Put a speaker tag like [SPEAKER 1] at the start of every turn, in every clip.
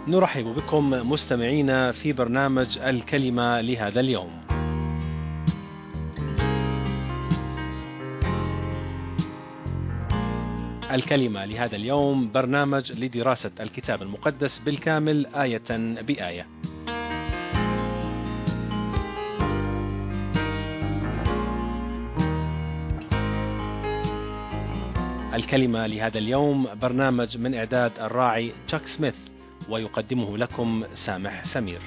[SPEAKER 1] نرحب بكم مستمعينا في برنامج الكلمة لهذا اليوم. الكلمة لهذا اليوم برنامج لدراسة الكتاب المقدس بالكامل آية بآية. الكلمة لهذا اليوم برنامج من إعداد الراعي تشاك سميث، ويقدمه لكم سامح سمير.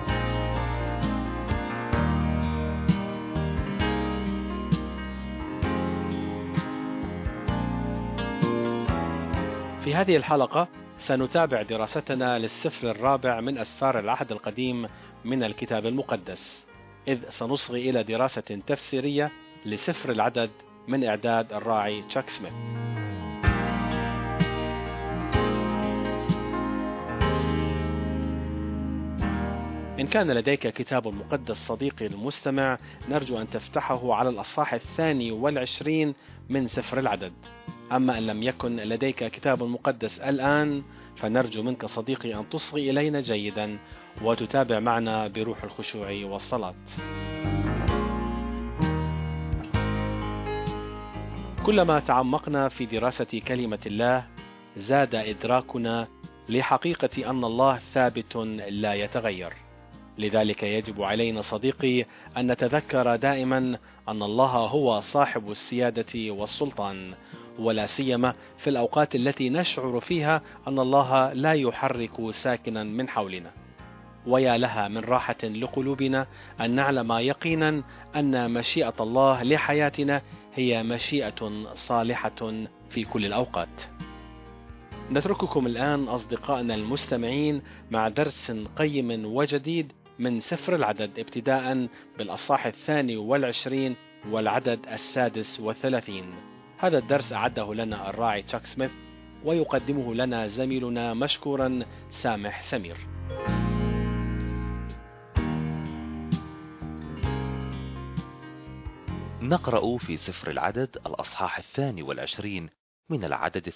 [SPEAKER 1] في هذه الحلقة سنتابع دراستنا للسفر الرابع من أسفار العهد القديم من الكتاب المقدس، إذ سنصغي إلى دراسة تفسيرية لسفر العدد من إعداد الراعي تشاك سميث. إن كان لديك كتاب مقدس صديقي المستمع، نرجو أن تفتحه على الأصحاح 22 من سفر العدد. أما إن لم يكن لديك كتاب مقدس الآن، فنرجو منك صديقي أن تصغي إلينا جيدا وتتابع معنا بروح الخشوع والصلاة. كلما تعمقنا في دراسة كلمة الله، زاد إدراكنا لحقيقة أن الله ثابت لا يتغير. لذلك يجب علينا صديقي أن نتذكر دائما أن الله هو صاحب السيادة والسلطان، ولا سيما في الأوقات التي نشعر فيها أن الله لا يحرك ساكنا من حولنا. ويا لها من راحة لقلوبنا أن نعلم يقينا أن مشيئة الله لحياتنا هي مشيئة صالحة في كل الأوقات. نترككم الآن أصدقائنا المستمعين مع درس قيم وجديد من سفر العدد، ابتداء بالأصحاح 22 والعدد 36. هذا الدرس أعده لنا الراعي تشاك سميث، ويقدمه لنا زميلنا مشكورا سامح سمير.
[SPEAKER 2] نقرأ في سفر العدد الأصحاح 22 من العدد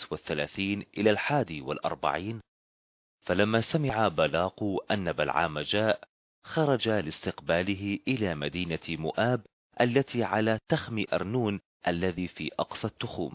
[SPEAKER 2] 36 إلى 41. فلما سمع بلاق أن بلعام جاء، خرج لاستقباله إلى مدينة مؤاب التي على تخم أرنون الذي في أقصى التخوم.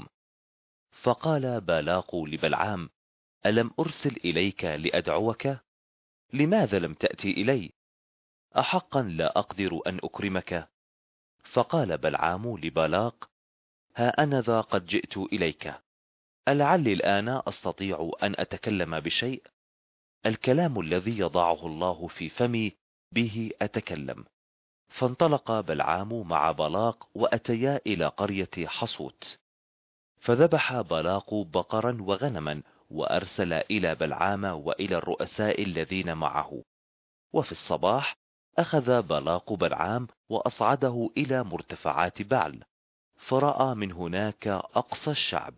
[SPEAKER 2] فقال بلاق لبلعام: ألم أرسل إليك لأدعوك؟ لماذا لم تأتي إلي؟ أحقا لا أقدر أن أكرمك؟ فقال بلعام لبلاق: ها أنا ذا قد جئت إليك، ألعلي الآن أستطيع أن أتكلم بشيء؟ الكلام الذي يضعه الله في فمي به أتكلم. فانطلق بلعام مع بلاق وأتيا إلى قرية حصوت، فذبح بلاق بقرا وغنما وأرسل إلى بلعام وإلى الرؤساء الذين معه. وفي الصباح أخذ بلاق بلعام وأصعده إلى مرتفعات بعل، فرأى من هناك أقصى الشعب.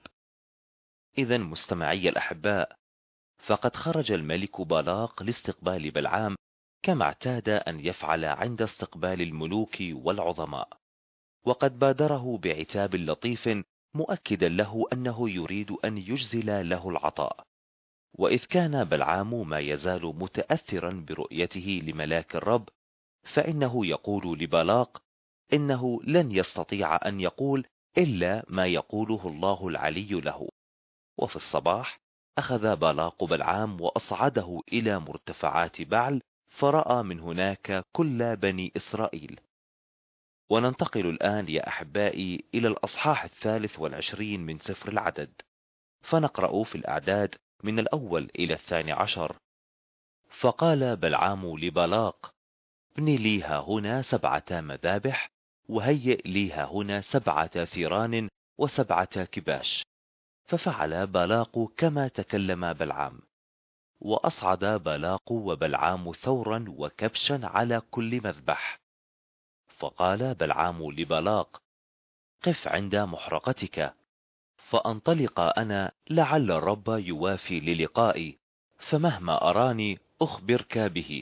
[SPEAKER 2] إذا مستمعي الأحباء، فقد خرج الملك بلاق لاستقبال بلعام كما اعتاد أن يفعل عند استقبال الملوك والعظماء، وقد بادره بعتاب لطيف مؤكدا له أنه يريد أن يجزل له العطاء. وإذ كان بلعام ما يزال متأثرا برؤيته لملاك الرب، فإنه يقول لبلاق إنه لن يستطيع أن يقول إلا ما يقوله الله العلي له. وفي الصباح أخذ بلاق بلعام وأصعده إلى مرتفعات بعل، فرأى من هناك كل بني إسرائيل. وننتقل الآن يا أحبائي إلى الأصحاح 23 من سفر العدد، فنقرأ في الأعداد من الأول إلى 12. فقال بلعام لبلاق: ابني لي هنا 7 مذابح، وهيئ لي هنا 7 ثيران و7 كباش. ففعل بلاق كما تكلم بلعام، وأصعد بلاق وبلعام ثورا وكبشا على كل مذبح. فقال بلعام لبلاق: قف عند محرقتك، فأنطلق أنا لعل الرب يوافي للقائي، فمهما أراني أخبرك به.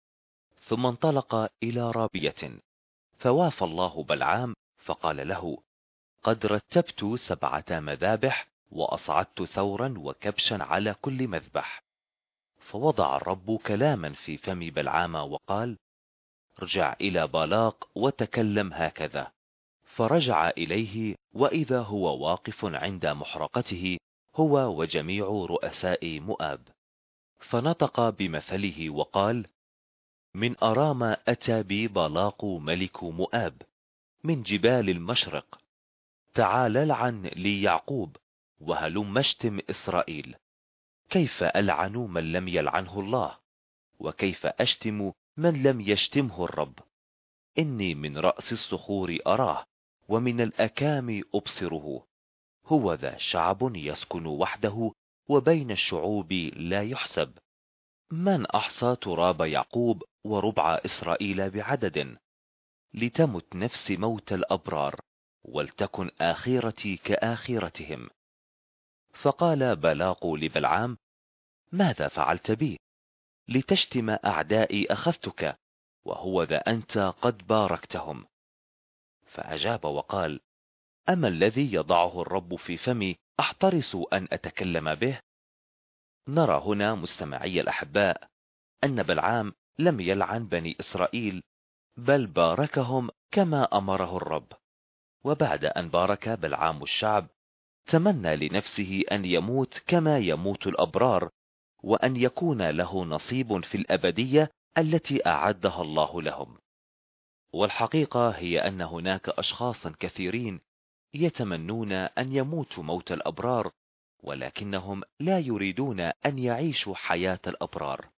[SPEAKER 2] ثم انطلق إلى رابية، فوافى الله بلعام فقال له: قد رتبت 7 مذابح وأصعدت ثورا وكبشا على كل مذبح. فوضع الرب كلاما في فم بلعام وقال: ارجع إلى بالاق وتكلم هكذا. فرجع إليه وإذا هو واقف عند محرقته هو وجميع رؤساء مؤاب. فنطق بمثله وقال: من أرام أتى بي بالاق ملك مؤاب من جبال المشرق. تعال العن لي يعقوب وهلم اشتم إسرائيل. كيف ألعن من لم يلعنه الله؟ وكيف أشتم من لم يشتمه الرب؟ إني من رأس الصخور أراه ومن الأكام أبصره. هو ذا شعب يسكن وحده وبين الشعوب لا يحسب. من أحصى تراب يعقوب وربع إسرائيل بعدد؟ لتمت نفس موت الأبرار ولتكن آخرتي كآخرتهم. فقال بلاق لبلعام: ماذا فعلت بي؟ لتشتم أعدائي أخذتك، وهو ذا أنت قد باركتهم. فأجاب وقال: أما الذي يضعه الرب في فمي أحترس أن أتكلم به؟ نرى هنا مستمعي الأحباء أن بلعام لم يلعن بني إسرائيل، بل باركهم كما أمره الرب. وبعد أن بارك بلعام الشعب تمنى لنفسه أن يموت كما يموت الأبرار، وأن يكون له نصيب في الأبدية التي أعدها الله لهم. والحقيقة هي أن هناك أشخاصا كثيرين يتمنون أن يموتوا موت الأبرار، ولكنهم لا يريدون أن يعيشوا حياة الأبرار.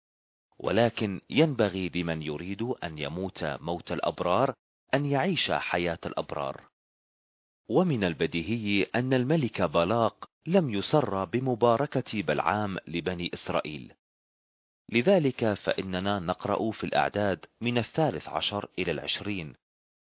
[SPEAKER 2] ولكن ينبغي لمن يريد أن يموت موت الأبرار أن يعيش حياة الأبرار. ومن البديهي أن الملك بالاق لم يسر بمباركة بلعام لبني إسرائيل. لذلك فإننا نقرأ في الأعداد من 13 إلى 20: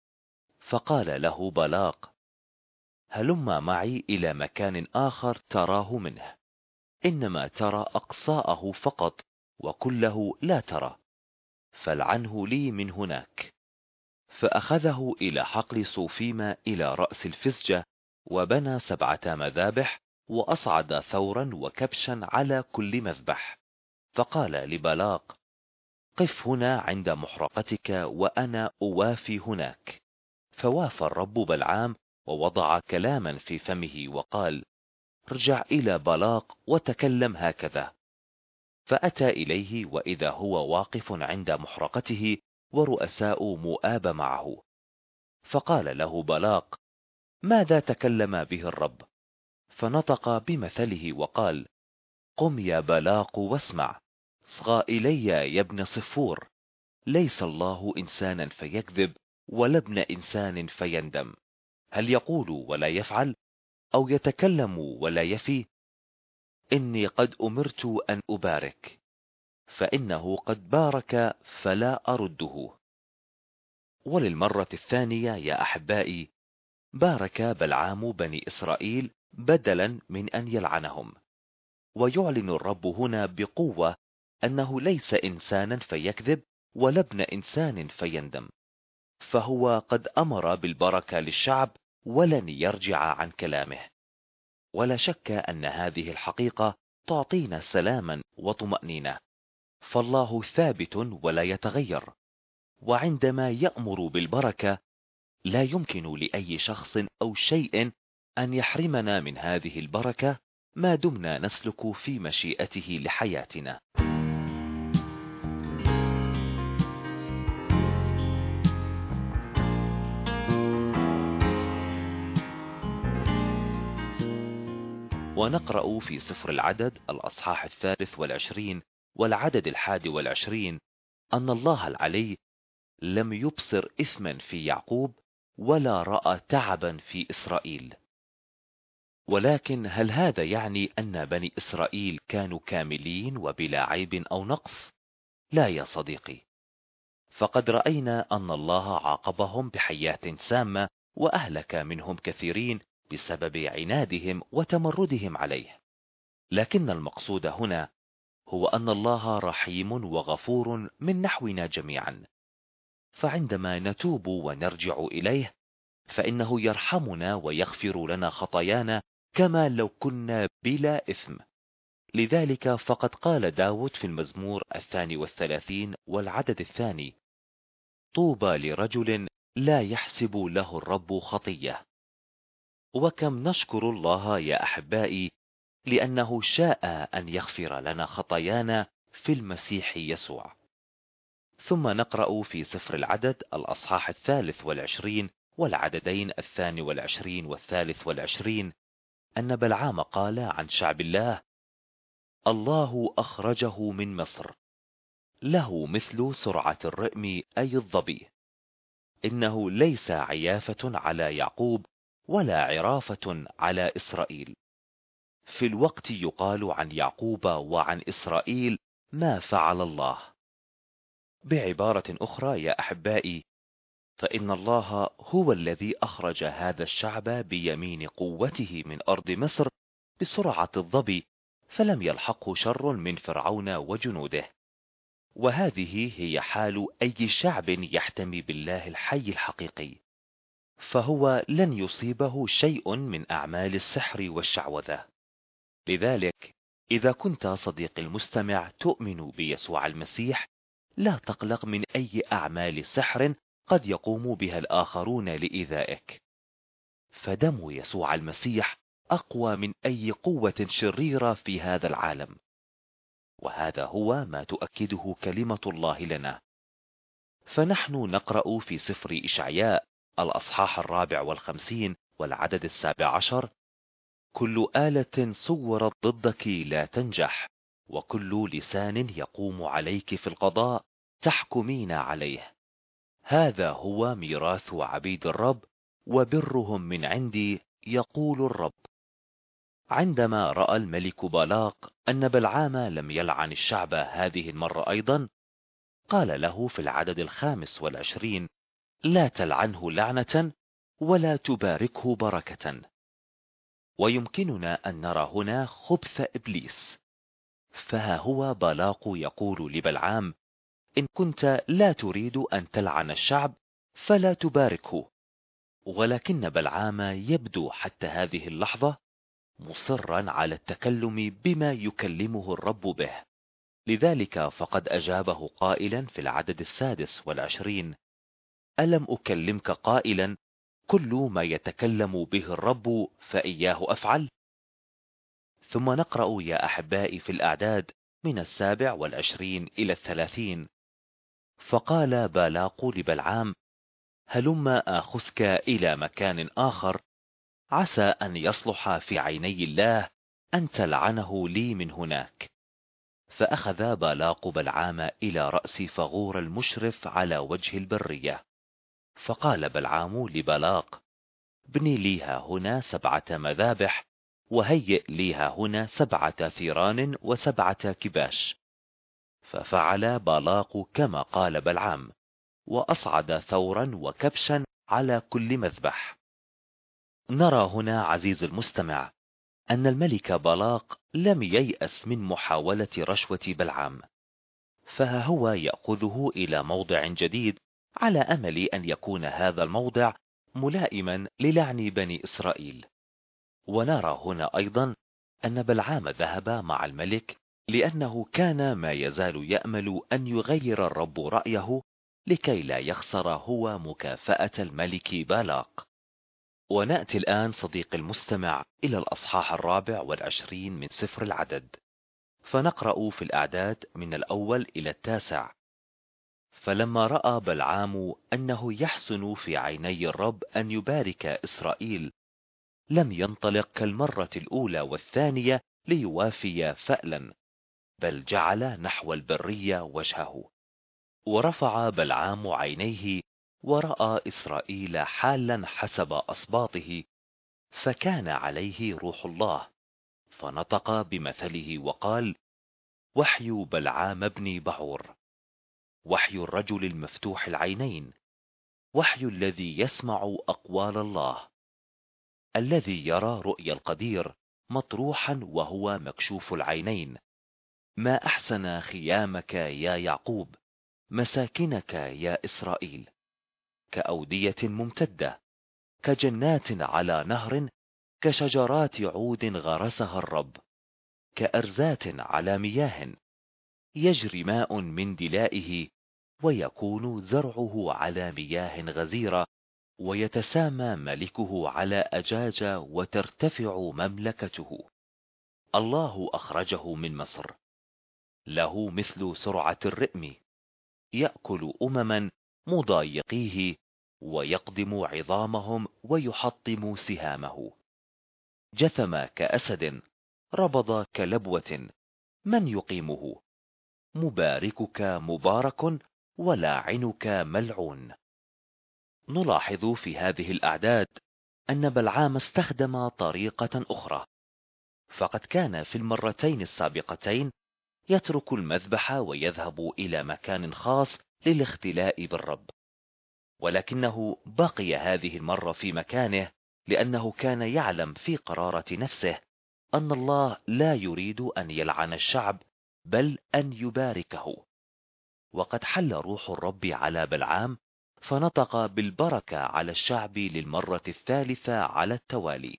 [SPEAKER 2] فقال له بالاق: هلم معي إلى مكان آخر تراه منه، إنما ترى أقصاءه فقط وكله لا ترى، فالعنه لي من هناك. فأخذه إلى حقل صوفيم إلى رأس الفسجة، وبنى 7 مذابح، وأصعد ثورا وكبشا على كل مذبح. فقال لبلاق: قف هنا عند محرقتك وأنا أوافي هناك. فوافى الرب بلعام ووضع كلاما في فمه وقال: ارجع إلى بالاق وتكلم هكذا. فأتى إليه وإذا هو واقف عند محرقته ورؤساء مؤاب معه. فقال له بالاق: ماذا تكلم به الرب؟ فنطق بمثله وقال: قم يا بالاق واسمع. اصغى إلي يا ابن صفور. ليس الله إنسانا فيكذب ولا ابن إنسان فيندم. هل يقول ولا يفعل؟ أو يتكلم ولا يفي؟ إني قد أمرت أن أبارك، فإنه قد بارك فلا أرده. وللمرة الثانية يا أحبائي بارك بلعام بني إسرائيل بدلا من أن يلعنهم. ويعلن الرب هنا بقوة أنه ليس إنسانا فيكذب ولا ابن إنسان فيندم، فهو قد أمر بالبركة للشعب ولن يرجع عن كلامه. ولا شك أن هذه الحقيقة تعطينا سلاما وطمأنينة، فالله ثابت ولا يتغير. وعندما يأمر بالبركة لا يمكن لأي شخص أو شيء أن يحرمنا من هذه البركة ما دمنا نسلك في مشيئته لحياتنا. ونقرأ في سفر العدد الأصحاح 23 والعدد 21 أن الله العلي لم يبصر إثما في يعقوب ولا رأى تعبا في إسرائيل. ولكن هل هذا يعني أن بني إسرائيل كانوا كاملين وبلا عيب أو نقص؟ لا يا صديقي، فقد رأينا أن الله عاقبهم بحياة سامة وأهلك منهم كثيرين بسبب عنادهم وتمردهم عليه. لكن المقصود هنا هو أن الله رحيم وغفور من نحونا جميعا، فعندما نتوب ونرجع إليه فإنه يرحمنا ويغفر لنا خطايانا كما لو كنا بلا إثم. لذلك فقد قال داود في المزمور 32 والعدد 2: طوبى لرجل لا يحسب له الرب خطية. وكم نشكر الله يا أحبائي لأنه شاء أن يغفر لنا خطايانا في المسيح يسوع. ثم نقرأ في سفر العدد الأصحاح 23 والعددين 22 و23 أن بلعام قال عن شعب الله: الله أخرجه من مصر، له مثل سرعة الرئم أي الظبي، إنه ليس عيافة على يعقوب ولا عرافة على إسرائيل. في الوقت يقال عن يعقوب وعن إسرائيل ما فعل الله. بعبارة أخرى يا أحبائي، فإن الله هو الذي أخرج هذا الشعب بيمين قوته من أرض مصر بسرعة الظبي، فلم يلحقه شر من فرعون وجنوده. وهذه هي حال أي شعب يحتمي بالله الحي الحقيقي، فهو لن يصيبه شيء من أعمال السحر والشعوذة. لذلك إذا كنت صديقي المستمع تؤمن بيسوع المسيح، لا تقلق من أي أعمال سحر قد يقوم بها الآخرون لإيذائك، فدم يسوع المسيح أقوى من أي قوة شريرة في هذا العالم. وهذا هو ما تؤكده كلمة الله لنا. فنحن نقرأ في سفر إشعياء الأصحاح 54 والعدد 17: كل آلة صورت ضدك لا تنجح، وكل لسان يقوم عليك في القضاء تحكمين عليه. هذا هو ميراث عبيد الرب وبرهم من عندي، يقول الرب. عندما رأى الملك بالاق أن بلعام لم يلعن الشعب هذه المرة أيضا، قال له في العدد 25: لا تلعنه لعنة ولا تباركه بركة. ويمكننا أن نرى هنا خبث إبليس. فها هو بالاق يقول لبلعام: إن كنت لا تريد أن تلعن الشعب فلا تباركه. ولكن بلعام يبدو حتى هذه اللحظة مصرا على التكلم بما يكلمه الرب به. لذلك فقد أجابه قائلا في العدد 26: ألم أكلمك قائلا كل ما يتكلم به الرب فإياه أفعل؟ ثم نقرأ يا أحبائي في الأعداد من 27 إلى 30: فقال بالاق لبلعام: هلما آخذك إلى مكان آخر، عسى أن يصلح في عيني الله أن تلعنه لي من هناك. فأخذ بالاق بلعام إلى رأس فغور المشرف على وجه البرية. فقال بلعام لبالاق: ابني لي هنا 7 مذابح، وهيئ لي هنا 7 ثيران و7 كباش. ففعل بالاق كما قال بلعام، وأصعد ثورا وكبشا على كل مذبح. نرى هنا عزيز المستمع أن الملك بالاق لم ييأس من محاولة رشوة بلعام، فها هو يأخذه إلى موضع جديد على أمل أن يكون هذا الموضع ملائما للعن بني إسرائيل. ونرى هنا أيضا أن بلعام ذهب مع الملك لأنه كان ما يزال يأمل أن يغير الرب رأيه لكي لا يخسر هو مكافأة الملك بالاق. ونأتي الآن صديق المستمع إلى الأصحاح 24 من سفر العدد، فنقرأ في الأعداد من 1 إلى 9: فلما رأى بلعام أنه يحسن في عيني الرب أن يبارك إسرائيل، لم ينطلق كالمرة الأولى والثانية ليوافي فألا، بل جعل نحو البرية وجهه. ورفع بلعام عينيه ورأى إسرائيل حالا حسب أصباطه، فكان عليه روح الله، فنطق بمثله وقال: وحي بلعام بن بعور، وحي الرجل المفتوح العينين، وحي الذي يسمع أقوال الله، الذي يرى رؤيا القدير مطروحا وهو مكشوف العينين. ما أحسن خيامك يا يعقوب، مساكنك يا إسرائيل، كأودية ممتدة، كجنات على نهر، كشجرات عود غرسها الرب. كأرزات على مياه، يجري ماء من دلائه، ويكون زرعه على مياه غزيرة، ويتسامى ملكه على أجاج، وترتفع مملكته. الله أخرجه من مصر، له مثل سرعة الرئم، يأكل أمما مضايقيه، ويقدم عظامهم ويحطم سهامه. جثم كأسد، ربض كلبوة، من يقيمه؟ مباركك مبارك، ولاعنك ملعون. نلاحظ في هذه الأعداد أن بلعام استخدم طريقة أخرى، فقد كان في المرتين السابقتين يترك المذبح ويذهب إلى مكان خاص للاختلاء بالرب، ولكنه بقي هذه المرة في مكانه، لأنه كان يعلم في قرارة نفسه أن الله لا يريد أن يلعن الشعب، بل أن يباركه. وقد حل روح الرب على بلعام، فنطق بالبركة على الشعب للمرة الثالثة على التوالي.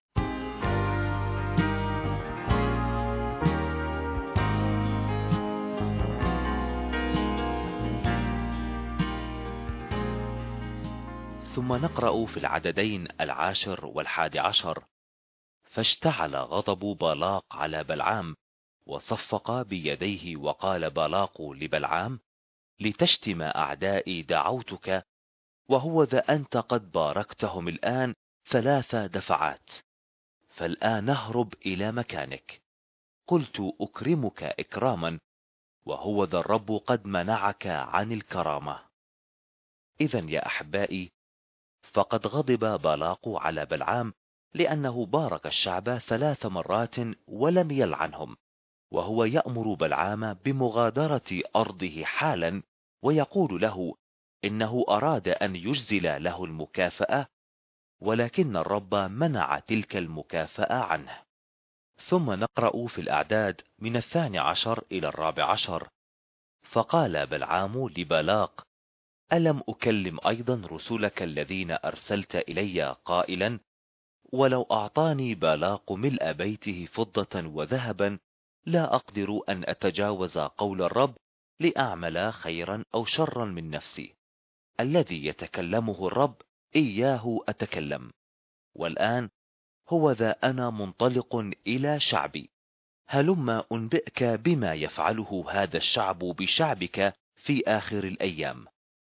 [SPEAKER 2] ثم نقرأ في العددين 10 و11: فاشتعل غضب بالاق على بلعام، وصفق بيديه، وقال بالاق لبلعام: لتشتم أعدائي دعوتك، وهو ذا أنت قد باركتهم الآن 3 دفعات، فالآن اهرب إلى مكانك. قلت أكرمك إكراما، وهو ذا الرب قد منعك عن الكرامة. إذن يا أحبائي، فقد غضب بالاق على بلعام لأنه بارك الشعب 3 مرات ولم يلعنهم، وهو يأمر بلعام بمغادرة أرضه حالا، ويقول له إنه أراد أن يجزل له المكافأة، ولكن الرب منع تلك المكافأة عنه. ثم نقرأ في الأعداد من 12 إلى 14: فقال بلعام لبالاق: ألم أكلم أيضا رسلك الذين أرسلت إلي قائلا: ولو أعطاني بالاق ملء بيته فضة وذهبا لا أقدر أن أتجاوز قول الرب لأعمل خيرا أو شرا من نفسي، الذي يتكلمه الرب إياه أتكلم. والآن هو ذا أنا منطلق إلى شعبي، هلما أنبئك بما يفعله هذا الشعب بشعبك في آخر الأيام.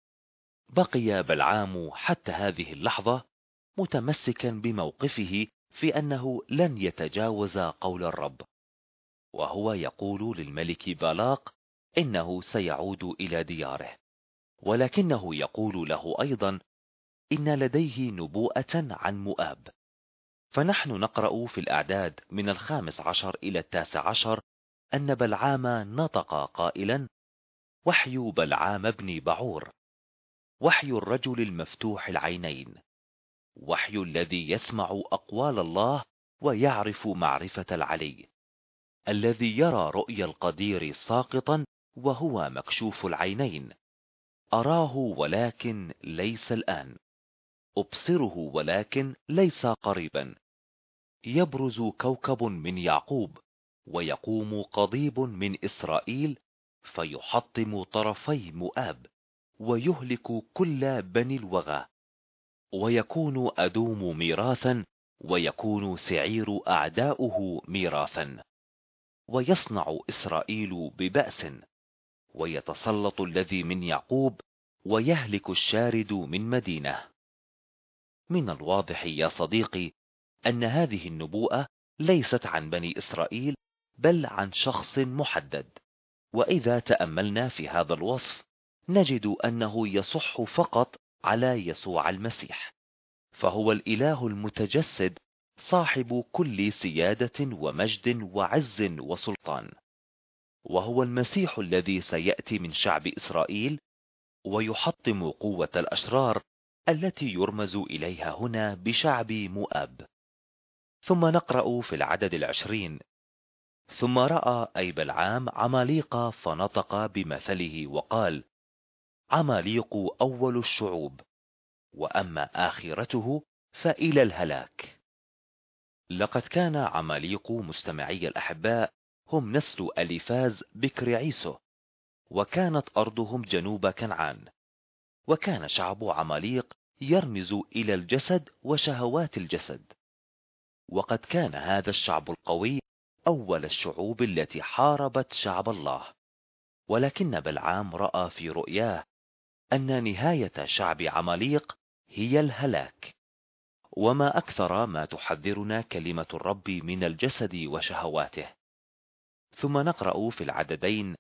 [SPEAKER 2] بقي بلعام حتى هذه اللحظة متمسكا بموقفه في أنه لن يتجاوز قول الرب، وهو يقول للملك بالاق إنه سيعود إلى دياره، ولكنه يقول له أيضا إن لديه نبوءة عن مؤاب. فنحن نقرأ في الأعداد من 15 إلى 19 أن بلعام نطق قائلا: وحي بلعام بن بعور، وحي الرجل المفتوح العينين، وحي الذي يسمع أقوال الله ويعرف معرفة العلي، الذي يرى رؤيا القدير ساقطا وهو مكشوف العينين، أراه ولكن ليس الآن، أبصره ولكن ليس قريبا. يبرز كوكب من يعقوب، ويقوم قضيب من إسرائيل، فيحطم طرفي مؤاب، ويهلك كل بني الوغى، ويكون أدوم ميراثا، ويكون سعير أعداؤه ميراثا، ويصنع إسرائيل ببأس، ويتسلط الذي من يعقوب، ويهلك الشارد من مدينة. من الواضح يا صديقي أن هذه النبوءة ليست عن بني إسرائيل، بل عن شخص محدد. وإذا تأملنا في هذا الوصف نجد أنه يصح فقط على يسوع المسيح، فهو الإله المتجسد، صاحب كل سيادة ومجد وعز وسلطان، وهو المسيح الذي سيأتي من شعب إسرائيل ويحطم قوة الأشرار التي يرمز إليها هنا بشعب مؤاب. ثم نقرأ في العدد 20: ثم رأى أي بلعام عماليق، فنطق بمثله وقال: عماليق أول الشعوب، وأما آخرته فإلى الهلاك. لقد كان عماليق، مستمعي الأحباء، هم نسل أليفاز بكر عيسو، وكانت أرضهم جنوب كنعان. وكان شعب عماليق يرمز إلى الجسد وشهوات الجسد. وقد كان هذا الشعب القوي أول الشعوب التي حاربت شعب الله، ولكن بلعام رأى في رؤياه أن نهاية شعب عماليق هي الهلاك. وما أكثر ما تحذرنا كلمة الرب من الجسد وشهواته. ثم نقرأ في العددين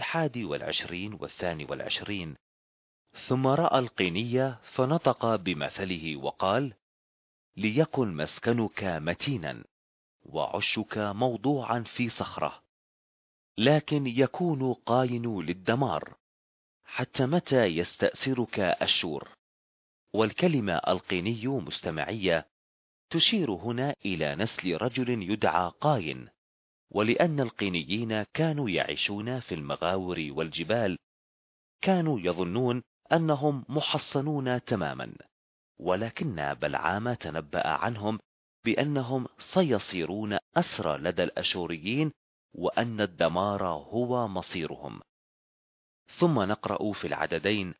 [SPEAKER 2] 21 و22: ثم رأى القينية فنطق بمثله وقال: ليكن مسكنك متينا وعشك موضوعا في صخرة، لكن يكون قاين للدمار، حتى متى يستأسرك أشور. والكلمة القيني مستمعية تشير هنا إلى نسل رجل يدعى قاين، ولأن القينيين كانوا يعيشون في المغاور والجبال كانوا يظنون أنهم محصنون تماما، ولكن بلعام تنبأ عنهم بأنهم سيصيرون أسرى لدى الأشوريين، وأن الدمار هو مصيرهم. ثم نقرأ في العددين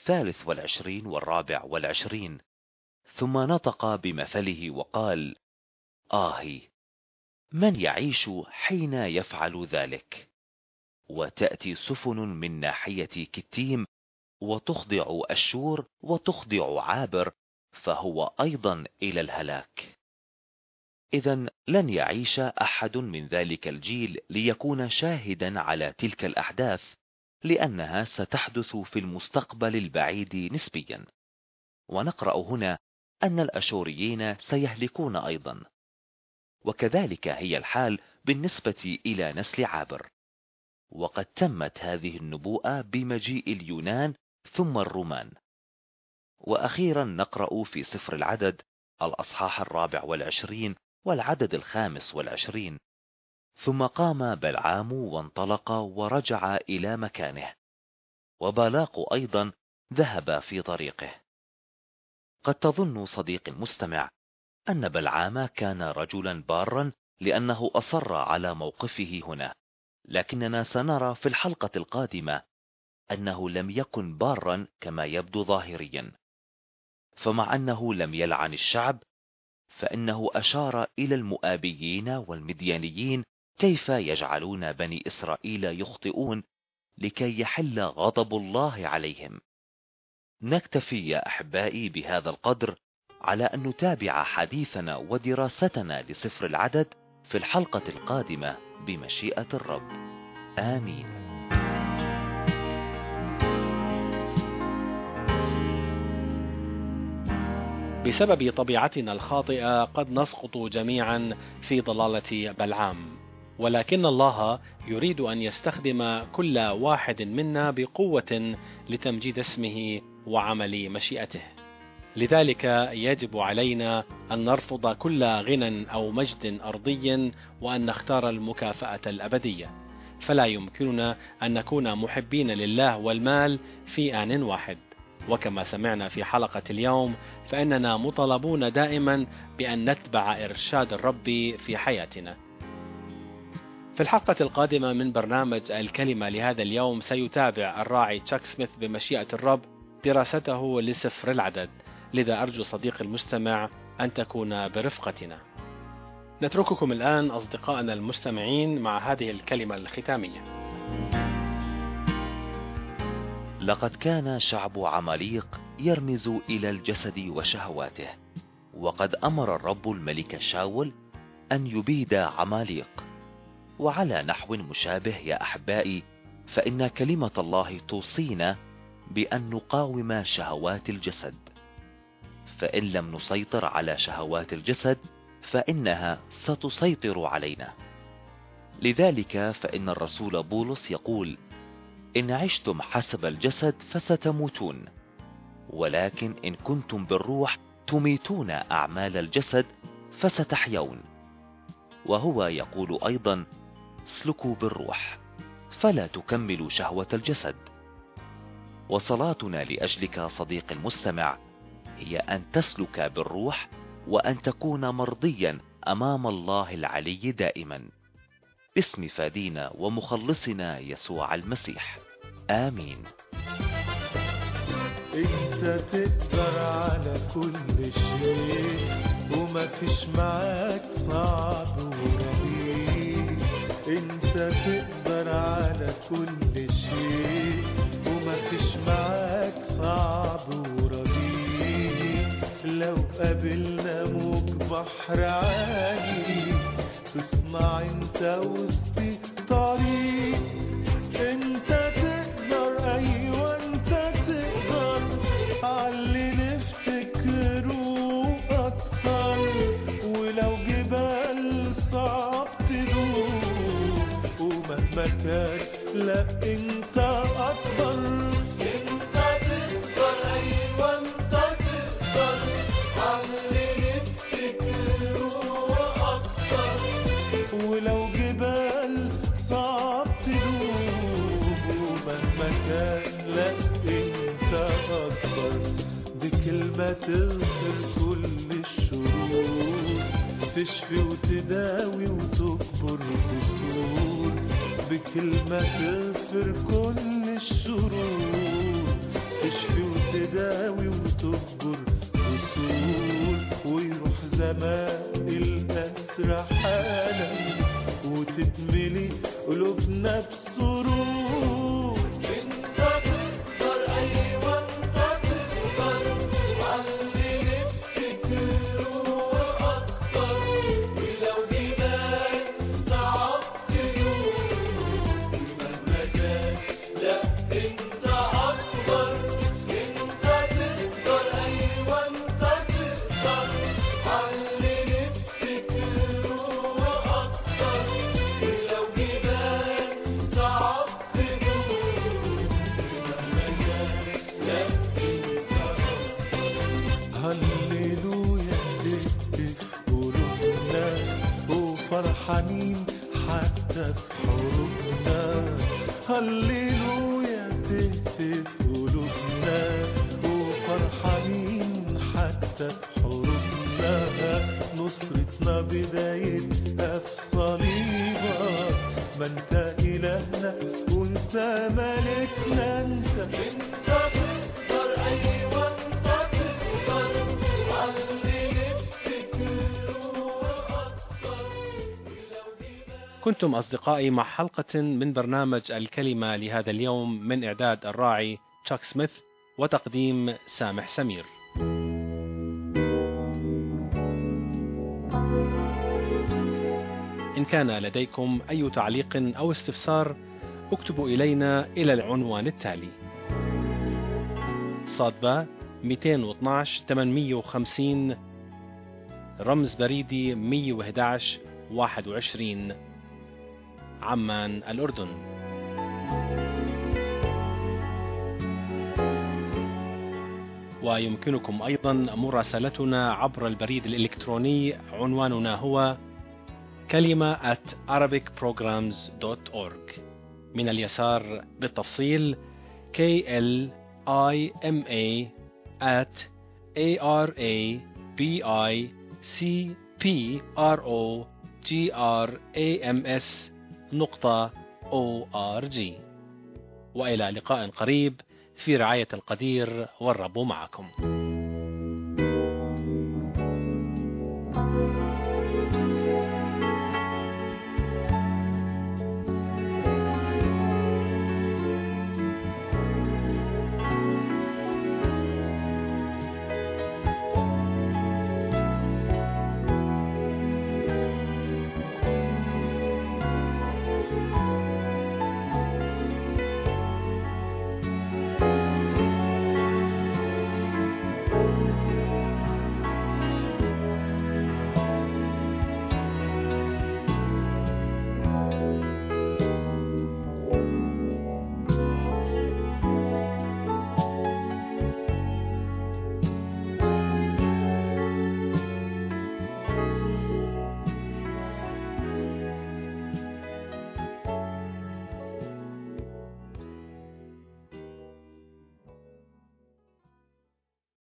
[SPEAKER 2] 23 و24: ثم نطق بمثله وقال: آهي، من يعيش حين يفعل ذلك؟ وتأتي سفن من ناحية كتيم وتخضع أشور وتخضع عابر، فهو أيضا إلى الهلاك. إذن لن يعيش أحد من ذلك الجيل ليكون شاهدا على تلك الأحداث، لأنها ستحدث في المستقبل البعيد نسبيا. ونقرأ هنا أن الأشوريين سيهلكون أيضا، وكذلك هي الحال بالنسبة إلى نسل عابر. وقد تمت هذه النبوءة بمجيء اليونان ثم الرومان. وأخيرا نقرأ في سفر العدد الأصحاح 24 والعدد 25: ثم قام بلعام وانطلق ورجع إلى مكانه، وبالاق أيضا ذهب في طريقه. قد تظن صديقي المستمع أن بلعام كان رجلا بارا لأنه أصر على موقفه هنا، لكننا سنرى في الحلقة القادمة أنه لم يكن بارا كما يبدو ظاهريا. فمع أنه لم يلعن الشعب، فإنه أشار إلى المؤابيين والمديانيين كيف يجعلون بني إسرائيل يخطئون لكي يحل غضب الله عليهم. نكتفي يا أحبائي بهذا القدر على أن نتابع حديثنا ودراستنا لسفر العدد في الحلقة القادمة بمشيئة الرب. آمين.
[SPEAKER 1] بسبب طبيعتنا الخاطئة قد نسقط جميعا في ضلالة بلعام، ولكن الله يريد أن يستخدم كل واحد منا بقوة لتمجيد اسمه وعمل مشيئته. لذلك يجب علينا أن نرفض كل غنى أو مجد أرضي، وأن نختار المكافأة الأبدية. فلا يمكننا أن نكون محبين لله والمال في آن واحد. وكما سمعنا في حلقة اليوم، فإننا مطالبون دائما بأن نتبع إرشاد الرب في حياتنا. في الحلقة القادمة من برنامج الكلمة لهذا اليوم سيتابع الراعي تشاك سميث بمشيئة الرب دراسته لسفر العدد، لذا أرجو صديق المستمع أن تكون برفقتنا. نترككم الآن أصدقائنا المستمعين مع هذه الكلمة الختامية.
[SPEAKER 2] لقد كان شعب عماليق يرمز إلى الجسد وشهواته، وقد أمر الرب الملك شاول أن يبيد عماليق. وعلى نحو مشابه يا أحبائي، فإن كلمة الله توصينا بأن نقاوم شهوات الجسد، فإن لم نسيطر على شهوات الجسد فإنها ستسيطر علينا. لذلك فإن الرسول بولس يقول: إن عشتم حسب الجسد فستموتون، ولكن إن كنتم بالروح تميتون أعمال الجسد فستحيون. وهو يقول أيضا: اسلكوا بالروح فلا تكملوا شهوة الجسد. وصلاتنا لأجلك صديق المستمع هي أن تسلك بالروح، وأن تكون مرضيا أمام الله العلي دائما. باسم فادينا ومخلصنا يسوع المسيح. آمين.
[SPEAKER 3] انت تقدر على كل شيء، وما فيش معاك صعب ورهيب. انت تقدر على كل شيء، وما فيش معاك صعب ورهيب. لو قابلنا موج بحر عالي، تصنع انت وسطي طريق. انت تقدر، ايوه انت تقدر عاللي نفتكره اكتر. ولو جبال صعب تدوب، ومهما كان لا انت اكبر. انت تقدر، ايوه انت تقدر عاللي نفتكره اكتر. ولو جبال صعب تدوب، ومهما كان لا انت اكبر. بكلمة تغفر كل الشرور، تشفي وتداوي وتكبر كسور. بكلمة تغفر كل الشرور، تشفي وتداوي وتكبر كسور. ويروح زمان الأسرى حالا، وتتملي قلوبنا بسرور. انت تقدر، ايوه انت تقدر عاللي نفتكره اكتر. ولو جبال صعب تدوب، ومهما كان لا انت اكبر. انت تقدر، ايوه انت تقدر عاللي نفتكره اكتر. ولو جبال صعب تدوب، ومهما كان لا انت اكبر. هللويا دق في قلوبنا، وفرحانين حتى في حروبنا. هللويا دق في قلوبنا، وفرحانين حتى في حروبنا. نصرتنا بدايتها في صليبك، ما انت إلهنا وانت ملكنا. انت تقدر، ايوه انت تقدر عاللي نفتكره اكتر. ولو جبال.
[SPEAKER 1] كنتم أصدقائي مع حلقة من برنامج الكلمة لهذا اليوم، من إعداد الراعي تشاك سميث وتقديم سامح سمير. إن كان لديكم أي تعليق أو استفسار، اكتبوا إلينا إلى العنوان التالي: صادبة 212 850 رمز بريدي 111 21 عمان الأردن. ويمكنكم أيضا مراسلتنا عبر البريد الإلكتروني، عنواننا هو kalima@arabicprograms.org. من اليسار بالتفصيل kalima@arabicprograms.org. وإلى لقاء قريب في رعاية القدير، والرب معكم.